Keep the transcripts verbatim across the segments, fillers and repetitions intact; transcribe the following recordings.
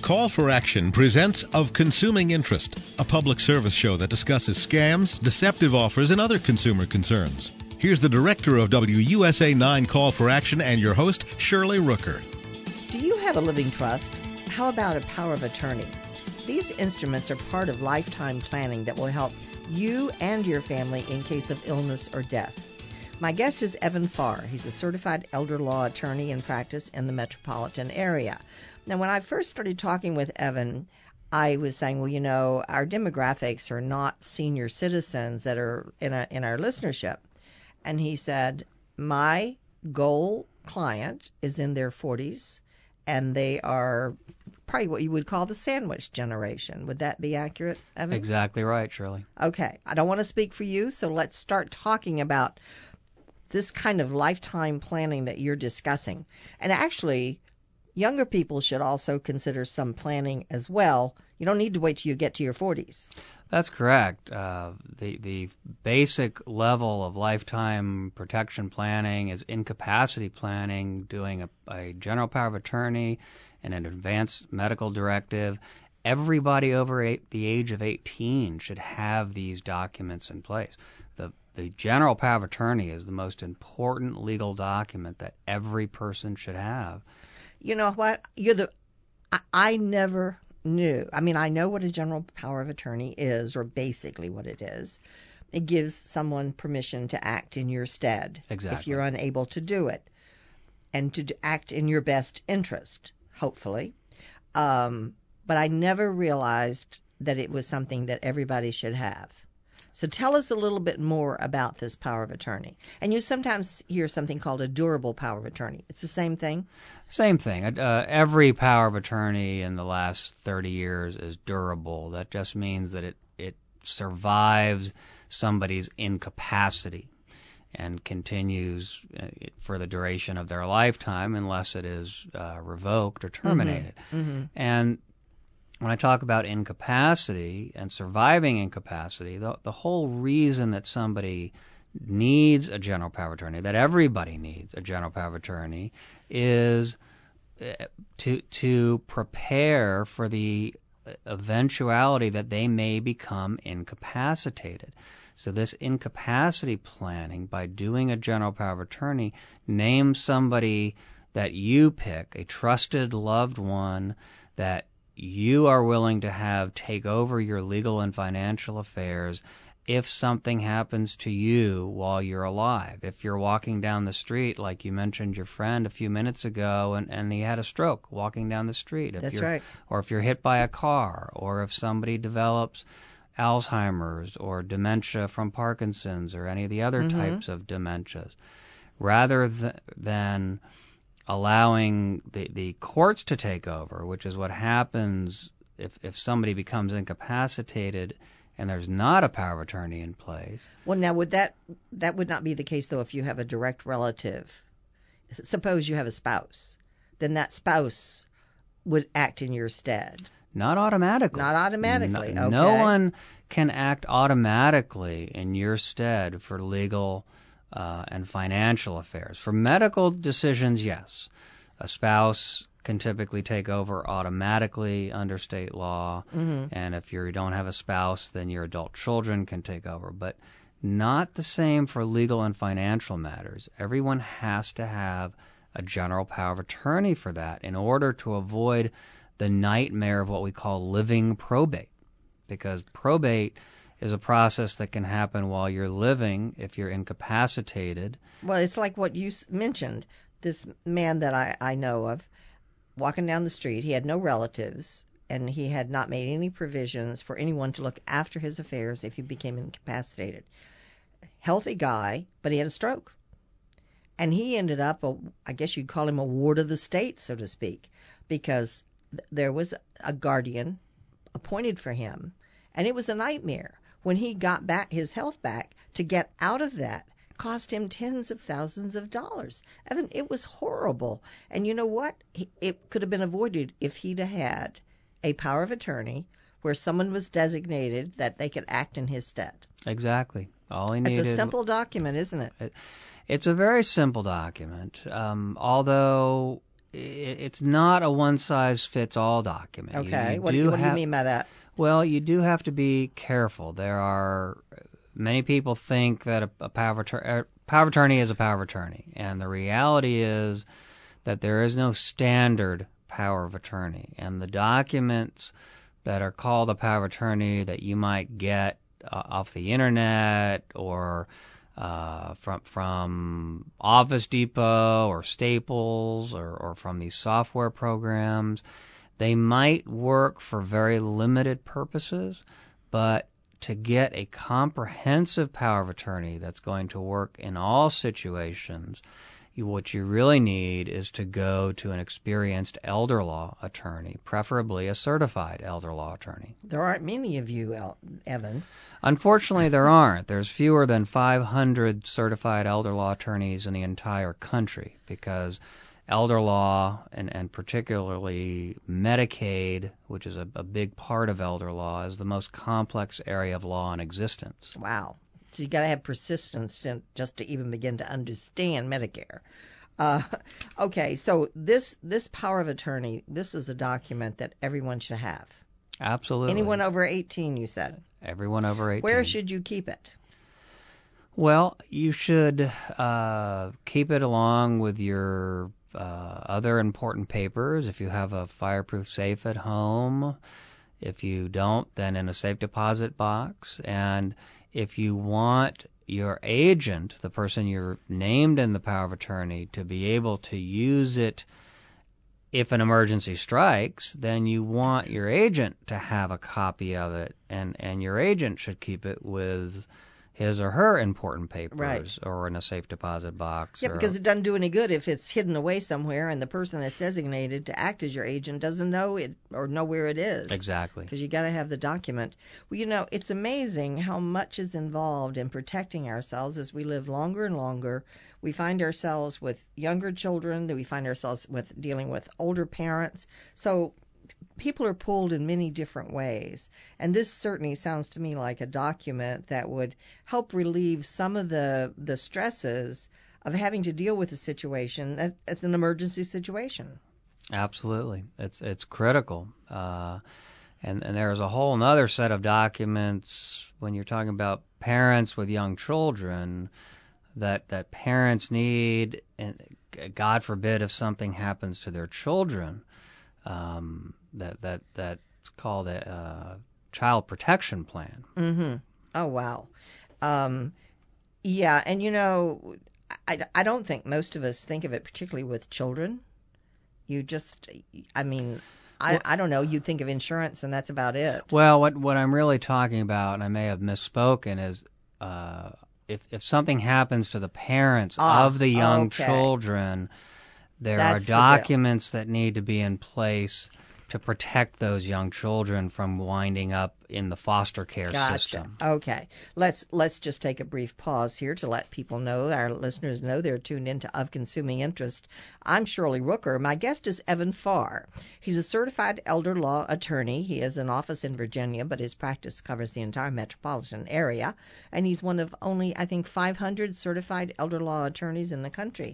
Call for Action presents Of Consuming Interest, a public service show that discusses scams, deceptive offers, and other consumer concerns. Here's the director of W U S A nine Call for Action and your host, Shirley Rooker. Do you have a living trust? How about a power of attorney? These instruments are part of lifetime planning that will help you and your family in case of illness or death. My guest is Evan Farr. He's a certified elder law attorney in practice in the metropolitan area. Now, when I first started talking with Evan, I was saying, well, you know, our demographics are not senior citizens that are in, a, in our listenership. And he said, my goal client is in their forties, and they are probably what you would call the sandwich generation. Would that be accurate, Evan? Exactly right, Shirley. Okay. I don't want to speak for you, so let's start talking about this kind of lifetime planning that you're discussing. And actually, younger people should also consider some planning as well. You don't need to wait till you get to your forties. That's correct. Uh, the the basic level of lifetime protection planning is incapacity planning, doing a, a general power of attorney and an advanced medical directive. Everybody over eight, the age of eighteen should have these documents in place. The The general power of attorney is the most important legal document that every person should have. You know what? You're the. I, I never knew. I mean, I know what a general power of attorney is, or basically what it is. It gives someone permission to act in your stead Exactly. if you're unable to do it, and to act in your best interest, hopefully. Um, but I never realized that it was something that everybody should have. So tell us a little bit more about this power of attorney. And you sometimes hear something called a durable power of attorney. It's the same thing? Same thing. Uh, every power of attorney in the last thirty years is durable. That just means that it, it survives somebody's incapacity and continues for the duration of their lifetime unless it is uh, revoked or terminated. Mm-hmm. Mm-hmm. And when I talk about incapacity and surviving incapacity, the, the whole reason that somebody needs a general power of attorney, that everybody needs a general power of attorney, is to to prepare for the eventuality that they may become incapacitated. So this incapacity planning, by doing a general power of attorney, names somebody that you pick, a trusted loved one that you are willing to have take over your legal and financial affairs if something happens to you while you're alive. If you're walking down the street, like you mentioned your friend a few minutes ago, and, and he had a stroke walking down the street. If That's you're, right. Or if you're hit by a car, or if somebody develops Alzheimer's or dementia from Parkinson's or any of the other Mm-hmm. types of dementias. Rather th- than allowing the, the courts to take over, which is what happens if, if somebody becomes incapacitated and there's not a power of attorney in place. Well, now, would that that would not be the case, though, if you have a direct relative. Suppose you have a spouse. Then that spouse would act in your stead. Not automatically. Not automatically, No, okay. no one can act automatically in your stead for legal uh, and financial affairs. For medical decisions, yes. A spouse can typically take over automatically under state law, Mm-hmm. and if you don't have a spouse, then your adult children can take over. But not the same for legal and financial matters. Everyone has to have a general power of attorney for that in order to avoid the nightmare of what we call living probate, because probate is a process that can happen while you're living if you're incapacitated. Well, it's like what you s- mentioned. This man that I, I know of, walking down the street, he had no relatives, and he had not made any provisions for anyone to look after his affairs if he became incapacitated. Healthy guy, but he had a stroke. And he ended up, a, I guess you'd call him a ward of the state, so to speak, because th- there was a guardian appointed for him, and it was a nightmare. When he got back his health back, to get out of that cost him tens of thousands of dollars. Evan, it was horrible. And you know what? He, it could have been avoided if he'd have had a power of attorney where someone was designated that they could act in his stead. Exactly. All he It's needed. a simple document, isn't it? It, it's a very simple document, um, although it's not a one-size-fits-all document. Okay. You, you what, do what do have, you mean by that? Well, you do have to be careful. There are many people think that a, a power, of attorney, power of attorney is a power of attorney, and the reality is that there is no standard power of attorney. And the documents that are called a power of attorney that you might get uh, off the internet or uh, from from Office Depot or Staples or, or from these software programs, they might work for very limited purposes, but to get a comprehensive power of attorney that's going to work in all situations, you, what you really need is to go to an experienced elder law attorney, preferably a certified elder law attorney. There aren't many of you, El- Evan. Unfortunately, there aren't. There's fewer than five hundred certified elder law attorneys in the entire country because elder law, and, and particularly Medicaid, which is a, a big part of elder law, is the most complex area of law in existence. Wow. So you got to have persistence in, just to even begin to understand Medicare. Uh, okay, so this this power of attorney, this is a document that everyone should have. Absolutely. Anyone over eighteen, you said? Everyone over eighteen. Where should you keep it? Well, you should uh, keep it along with your uh, other important papers. If you have a fireproof safe at home, if you don't, then in a safe deposit box. And if you want your agent, the person you're named in the power of attorney, to be able to use it if an emergency strikes, then you want your agent to have a copy of it, and, and your agent should keep it with his or her important papers, right, or in a safe deposit box. Yeah, or, because it doesn't do any good if it's hidden away somewhere and the person that's designated to act as your agent doesn't know it or know where it is. Exactly. Because you got to have the document. Well, you know, it's amazing how much is involved in protecting ourselves as we live longer and longer. We find ourselves with younger children, that we find ourselves with dealing with older parents. So people are pulled in many different ways. And this certainly sounds to me like a document that would help relieve some of the, the stresses of having to deal with a situation that it's an emergency situation. Absolutely. It's it's critical. Uh, and, and there's a whole other set of documents when you're talking about parents with young children that, that parents need, and God forbid if something happens to their children, um, that that that's called a uh, child protection plan. Mm-hmm. Oh, wow. Um, yeah, and you know, I, I don't think most of us think of it particularly with children. You just, I mean, I, well, I don't know, you think of insurance and that's about it. Well, what what I'm really talking about, and I may have misspoken, is uh, if, if something happens to the parents ah, of the young okay. children, there that's are documents that need to be in place to protect those young children from winding up in the foster care gotcha. system. Okay. Let's let's just take a brief pause here to let people know, our listeners know they're tuned into Of Consuming Interest. I'm Shirley Rooker. My guest is Evan Farr. He's a certified elder law attorney. He has an office in Virginia, but his practice covers the entire metropolitan area. And he's one of only, I think, five hundred certified elder law attorneys in the country.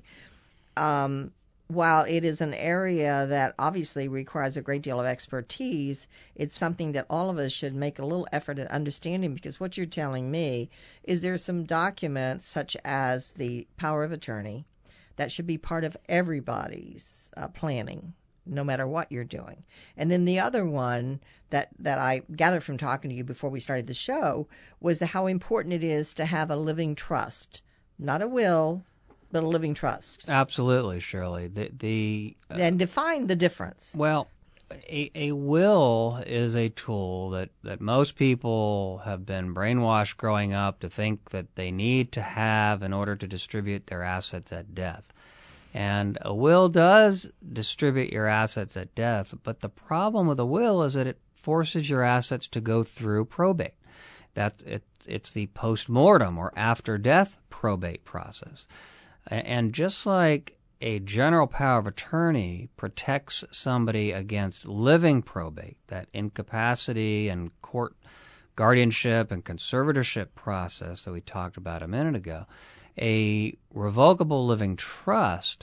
Um While it is an area that obviously requires a great deal of expertise, it's something that all of us should make a little effort at understanding, because what you're telling me is there's some documents such as the power of attorney that should be part of everybody's uh, planning, no matter what you're doing. And then the other one that, that I gathered from talking to you before we started the show was the, how important it is to have a living trust, not a will, but a living trust. Absolutely, Shirley. The, the uh, and define the difference. Well, a, a will is a tool that, that most people have been brainwashed growing up to think that they need to have in order to distribute their assets at death. And a will does distribute your assets at death, but the problem with a will is that it forces your assets to go through probate. That it, it's the post-mortem or after-death probate process. And just like a general power of attorney protects somebody against living probate, that incapacity and court guardianship and conservatorship process that we talked about a minute ago, a revocable living trust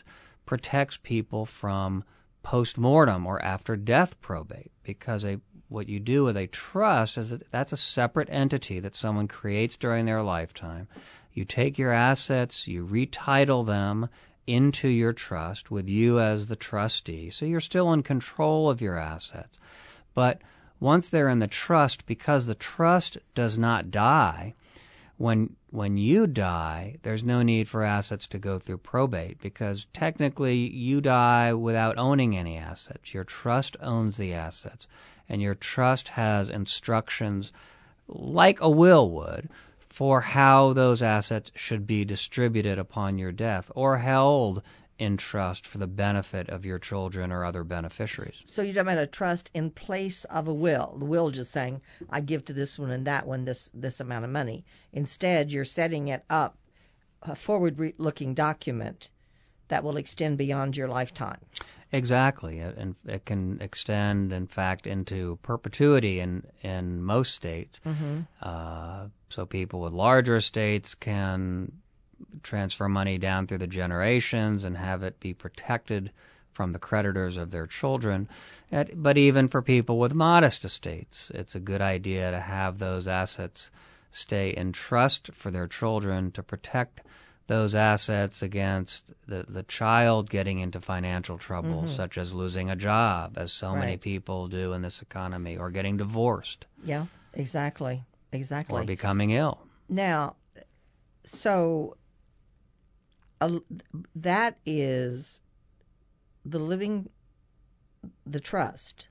protects people from post-mortem or after-death probate, because a what you do with a trust is that that's a separate entity that someone creates during their lifetime. You take your assets, you retitle them into your trust with you as the trustee, so you're still in control of your assets. But once they're in the trust, because the trust does not die, when when you die, there's no need for assets to go through probate, because technically you die without owning any assets. Your trust owns the assets, and your trust has instructions like a will would for how those assets should be distributed upon your death or held in trust for the benefit of your children or other beneficiaries. So you're talking about a trust in place of a will. The will just saying, I give to this one and that one this, this amount of money. Instead, you're setting it up, a forward-looking document that will extend beyond your lifetime. Exactly. And it can extend, in fact, into perpetuity in, in most states. Mm-hmm. Uh, so people with larger estates can transfer money down through the generations and have it be protected from the creditors of their children. But even for people with modest estates, it's a good idea to have those assets stay in trust for their children to protect those assets against the, the child getting into financial trouble, mm-hmm. such as losing a job, as so right. many people do in this economy, or getting divorced. Yeah, exactly. Exactly. Or becoming ill. Now, so uh, that is the living, the trust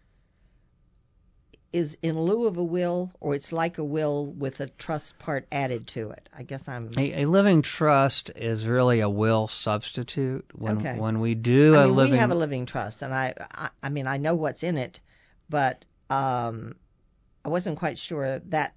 is in lieu of a will, or it's like a will with a trust part added to it. I guess I'm... A, a living trust is really a will substitute. When, okay. When we do I a mean, living... we have a living trust, and I, I, I mean, I know what's in it, but um, I wasn't quite sure that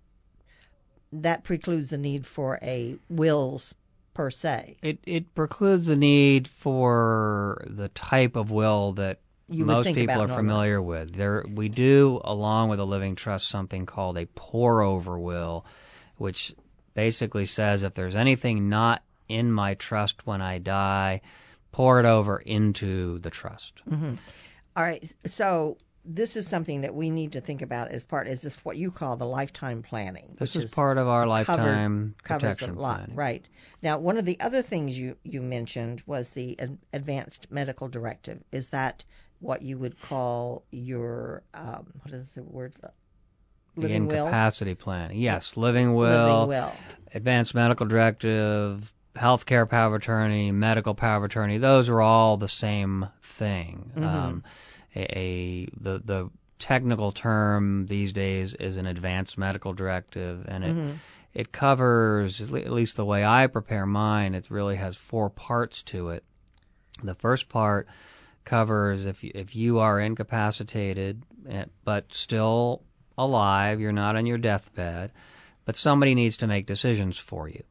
that precludes the need for a will per se. It, it precludes the need for the type of will that You most people are normally. familiar with. There, we do, along with a living trust, something called a pour-over will, which basically says if there's anything not in my trust when I die, pour it over into the trust. Mm-hmm. All right. So this is something that we need to think about as part. Is this what you call the lifetime planning? This which is is part of our covered, lifetime covers protection a lot, planning. right? Now, one of the other things you you mentioned was the ad- advanced medical directive. Is that what you would call your um, what is the word? Living the incapacity will? planning. Yes, living will, living will, advanced medical directive, healthcare power of attorney, medical power of attorney. Those are all the same thing. Mm-hmm. Um, a, a the the technical term these days is an advanced medical directive, and it mm-hmm. it covers, at least the way I prepare mine, it really has four parts to it. The first part covers if you, if you are incapacitated but still alive, you're not on your deathbed, but somebody needs to make decisions for you.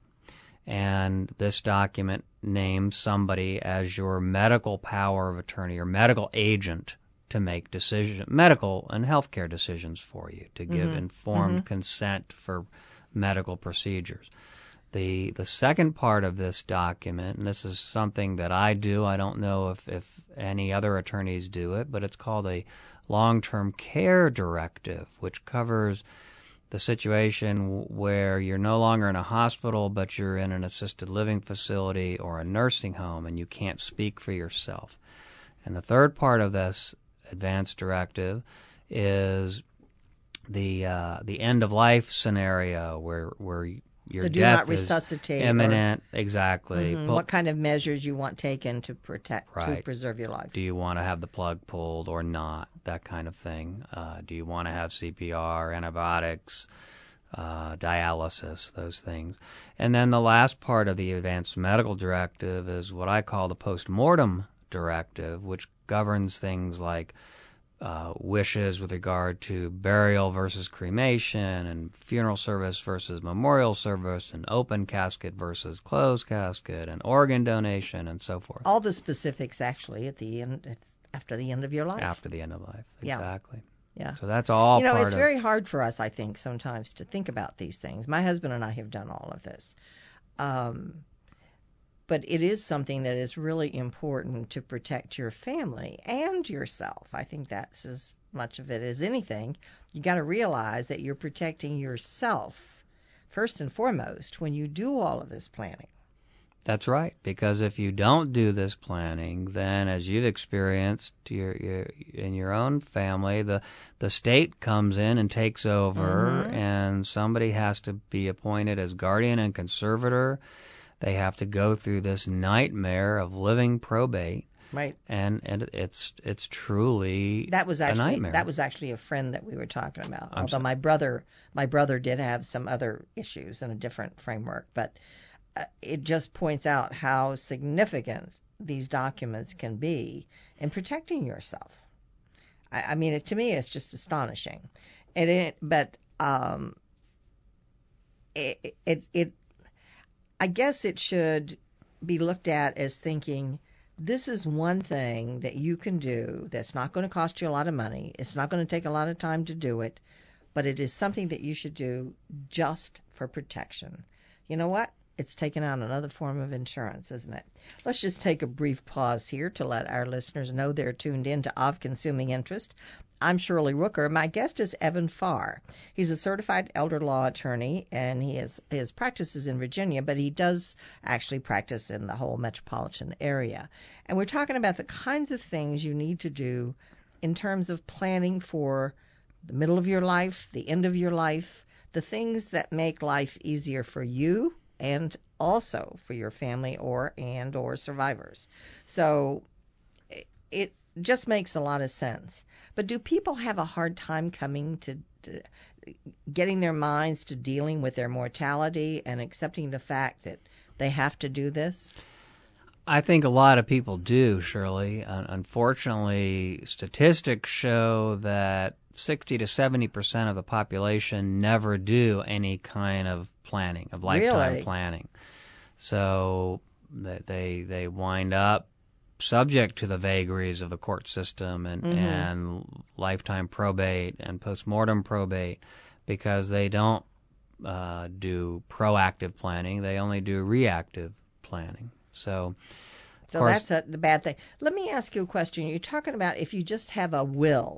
And this document names somebody as your medical power of attorney or medical agent to make decision, medical and healthcare decisions for you, to give mm-hmm. informed mm-hmm. consent for medical procedures. The the second part of this document, and this is something that I do, I don't know if, if any other attorneys do it, but it's called a long-term care directive, which covers the situation where you're no longer in a hospital, but you're in an assisted living facility or a nursing home, and you can't speak for yourself. And the third part of this advanced directive is the uh, the end-of-life scenario where where your the do death not resuscitate is imminent. Or, exactly. Mm-hmm. What kind of measures you want taken to protect, right. to preserve your life? Do you want to have the plug pulled or not? That kind of thing. Uh, do you want to have C P R, antibiotics, uh, dialysis, those things? And then the last part of the advanced medical directive is what I call the post-mortem directive, which governs things like Uh, wishes with regard to burial versus cremation, and funeral service versus memorial service, and open casket versus closed casket, and organ donation, and so forth. All the specifics, actually, at the end, after the end of your life. After the end of life, exactly. Yeah. yeah. So that's all. You know, part it's of... very hard for us, I think, sometimes to think about these things. My husband and I have done all of this. Um, but it is something that is really important to protect your family and yourself. I think that's as much of it as anything. You got to realize that you're protecting yourself first and foremost when you do all of this planning. That's right, because if you don't do this planning, then as you've experienced your, your, in your own family, the the state comes in and takes over, mm-hmm. and somebody has to be appointed as guardian and conservator. They have to go through this nightmare of living probate. Right. And and it's it's truly that was actually a nightmare. That was actually a friend that we were talking about. I'm Although sorry. my brother my brother did have some other issues in a different framework, but uh, it just points out how significant these documents can be in protecting yourself. I, I mean, it, to me, it's just astonishing. And it, but um, it, it it I guess it should be looked at as thinking, this is one thing that you can do that's not going to cost you a lot of money. It's not going to take a lot of time to do it, but it is something that you should do just for protection. You know what? It's taken out another form of insurance, isn't it? Let's just take a brief pause here to let our listeners know they're tuned in to Of Consuming Interest. I'm Shirley Rooker. My guest is Evan Farr. He's a certified elder law attorney, and he is his practice is in Virginia, but he does actually practice in the whole metropolitan area. And we're talking about the kinds of things you need to do in terms of planning for the middle of your life, the end of your life, the things that make life easier for you and also for your family or and or survivors. So it just makes a lot of sense. But do people have a hard time coming to, to getting their minds to dealing with their mortality and accepting the fact that they have to do this? I think a lot of people do, Shirley. Uh, unfortunately, statistics show that sixty to seventy percent of the population never do any kind of planning, of lifetime Really? planning. So that they they wind up subject to the vagaries of the court system and, mm-hmm. and lifetime probate and postmortem probate because they don't uh, do proactive planning. They only do reactive planning. So, so course, that's a, the bad thing. Let me ask you a question. You're talking about if you just have a will.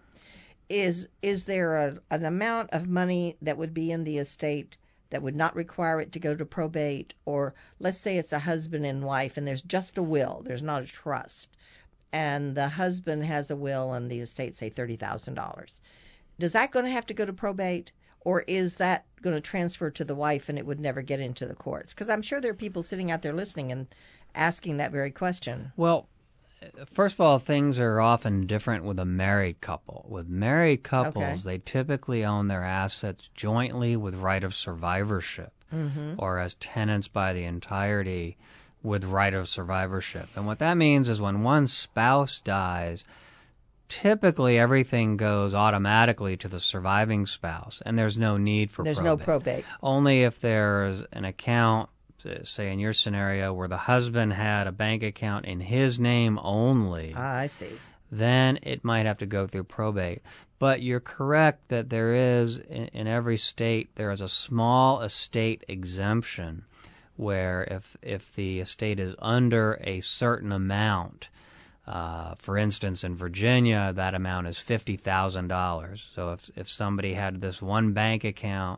Is is there a, an amount of money that would be in the estate that would not require it to go to probate? Or let's say it's a husband and wife and there's just a will, there's not a trust, and the husband has a will and the estate, say thirty thousand dollars. Does that going to have to go to probate? Or is that going to transfer to the wife and it would never get into the courts? Because I'm sure there are people sitting out there listening and asking that very question. Well, first of all, things are often different with a married couple. With married couples, Okay. they typically own their assets jointly with right of survivorship, Mm-hmm. or as tenants by the entirety with right of survivorship. And what that means is when one spouse dies, typically everything goes automatically to the surviving spouse, and there's no need for There's probate. no probate. Only if there's an account, say in your scenario, where the husband had a bank account in his name only, Ah, I see. then it might have to go through probate. But you're correct that there is, in, in every state, there is a small estate exemption where if if the estate is under a certain amount, uh, for instance, in Virginia, that amount is fifty thousand dollars. So if if somebody had this one bank account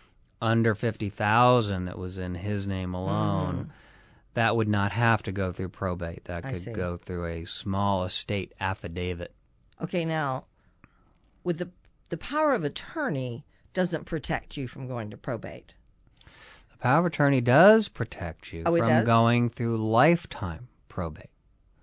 under fifty thousand that was in his name alone, Mm-hmm. that would not have to go through probate. That I could see. go through a small estate affidavit. Okay, now, with the the power of attorney doesn't protect you from going to probate. The power of attorney does protect you Oh, it from does? going through lifetime probate.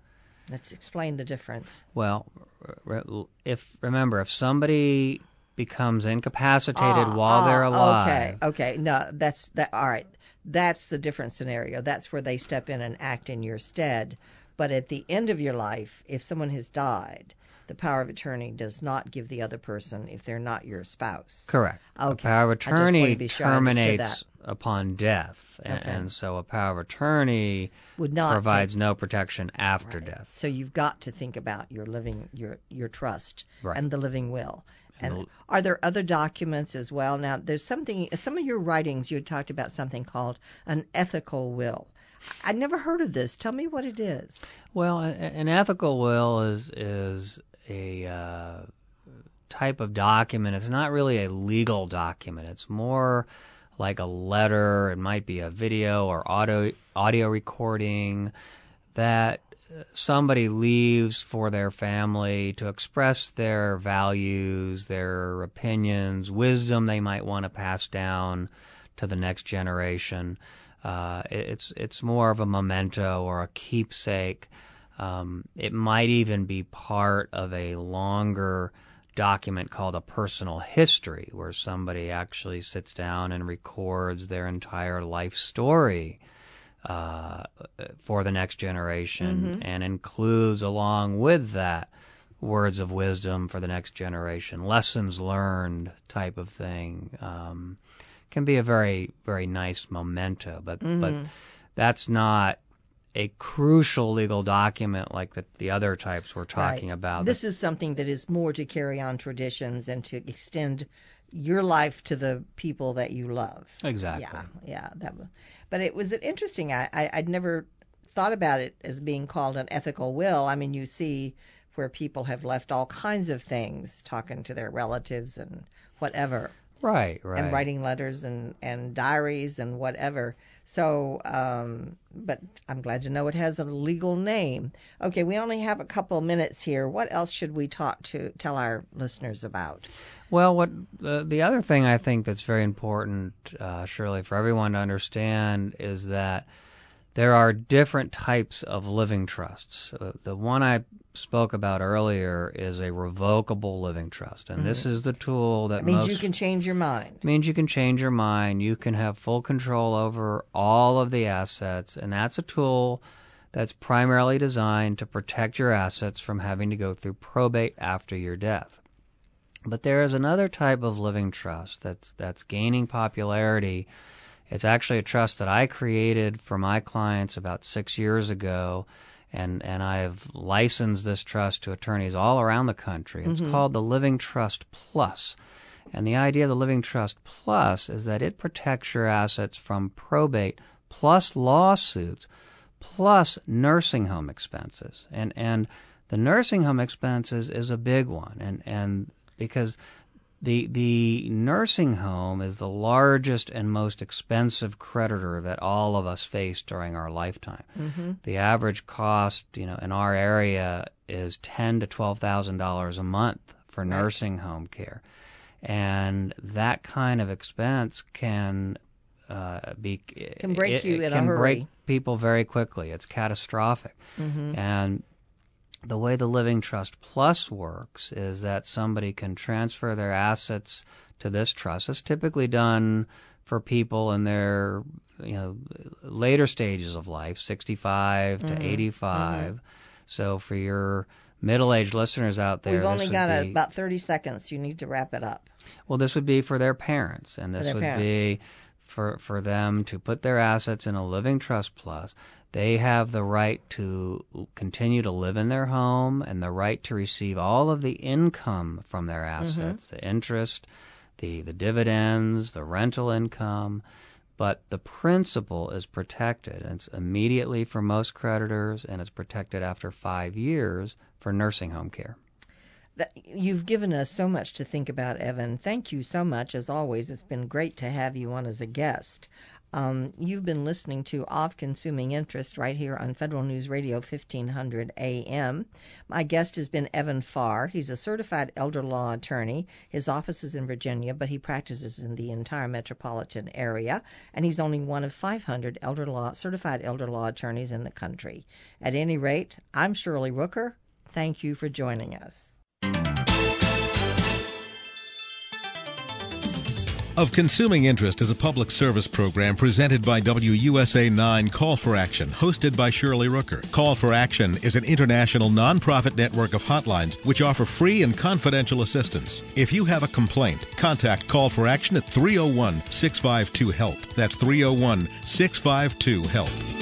Let's explain the difference. Well, re- if remember, if somebody becomes incapacitated Ah, while they're ah, alive, Okay, okay. No, that's that. All right. That's the different scenario. That's where they step in and act in your stead. But at the end of your life, if someone has died, the power of attorney does not give the other person if they're not your spouse. correct. A Okay. power of I just wanted attorney to be sure I understood terminates that. upon death, and, Okay. and so a power of attorney Would not provides take- no protection after Right. death. So you've got to think about your living your your trust Right. and the living will. And, And the- are there other documents as well? Now, there's something. Some of your writings you had talked about something called an ethical will. I never heard of this. Tell me what it is. Well, a- an ethical will is is a uh, type of document. It's not really a legal document. It's more like a letter. It might be a video or audio audio recording that somebody leaves for their family to express their values, their opinions, wisdom they might want to pass down to the next generation. Uh, it's it's more of a memento or a keepsake. Um, it might even be part of a longer document called a personal history, where somebody actually sits down and records their entire life story uh, for the next generation, mm-hmm. and includes along with that words of wisdom for the next generation, lessons learned type of thing. Um, can be a very, very nice memento, but mm-hmm. but that's not a crucial legal document like the, the other types we're talking right. about. This is something that is more to carry on traditions and to extend your life to the people that you love. Exactly. Yeah, yeah. That, but it was interesting. I, I, I'd never thought about it as being called an ethical will. I mean, you see where people have left all kinds of things, talking to their relatives and whatever. Right, right. And writing letters and, and diaries and whatever. So, um, but I'm glad to know it has a legal name. Okay, we only have a couple of minutes here. What else should we talk to tell our listeners about? Well, what uh, the other thing I think that's very important, uh, Shirley, for everyone to understand is that there are different types of living trusts. Uh, the one I spoke about earlier is a revocable living trust, and mm-hmm. this is the tool that it means most, you can change your mind. Means you can change your mind. You can have full control over all of the assets, and that's a tool that's primarily designed to protect your assets from having to go through probate after your death. But there is another type of living trust that's that's gaining popularity. It's actually a trust that I created for my clients about six years ago, and, and I've licensed this trust to attorneys all around the country. It's mm-hmm. called the Living Trust Plus. And the idea of the Living Trust Plus is that it protects your assets from probate plus lawsuits plus nursing home expenses. And and the nursing home expenses is a big one, and, and because The the nursing home is the largest and most expensive creditor that all of us face during our lifetime. Mm-hmm. The average cost, you know, in our area is ten to twelve thousand dollars a month for right. nursing home care, and that kind of expense can uh, be can break it, you it in can a hurry. break people very quickly. It's catastrophic, mm-hmm. and the way the Living Trust Plus works is that somebody can transfer their assets to this trust. It's typically done for people in their, you know, later stages of life, sixty-five mm-hmm. to eighty-five. Mm-hmm. So for your middle-aged listeners out there, we've only got be, a, about thirty seconds. You need to wrap it up. Well, this would be for their parents, and this would parents. be for for them to put their assets in a Living Trust Plus. They have the right to continue to live in their home and the right to receive all of the income from their assets, mm-hmm. the interest, the, the dividends, the rental income. But the principal is protected. And it's immediately for most creditors, and it's protected after five years for nursing home care. You've given us so much to think about, Evan. Thank you so much. As always, it's been great to have you on as a guest. Um, you've been listening to Of Consuming Interest right here on Federal News Radio fifteen hundred A M. My guest has been Evan Farr. He's a certified elder law attorney. His office is in Virginia, but he practices in the entire metropolitan area, and he's only one of five hundred elder law certified elder law attorneys in the country. At any rate, I'm Shirley Rooker. Thank you for joining us. Of Consuming Interest is a public service program presented by W U S A nine Call for Action, hosted by Shirley Rooker. Call for Action is an international nonprofit network of hotlines which offer free and confidential assistance. If you have a complaint, contact Call for Action at three oh one, six five two, HELP. That's three oh one, six five two, HELP.